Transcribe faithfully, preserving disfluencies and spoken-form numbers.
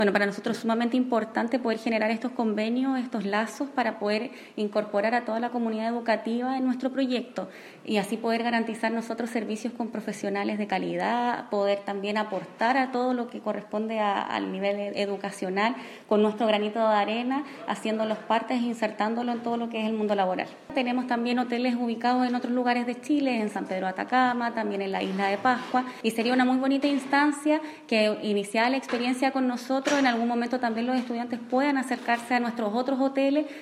Bueno, para nosotros es sumamente importante poder generar estos convenios, estos lazos para poder incorporar a toda la comunidad educativa en nuestro proyecto y así poder garantizar nosotros servicios con profesionales de calidad, poder también aportar a todo lo que corresponde a, al nivel educacional con nuestro granito de arena, haciéndolos partes e insertándolo en todo lo que es el mundo laboral. Tenemos también hoteles ubicados en otros lugares de Chile, en San Pedro de Atacama, también en la isla de Pascua, y sería una muy bonita instancia que iniciara la experiencia con nosotros. En algún momento también los estudiantes puedan acercarse a nuestros otros hoteles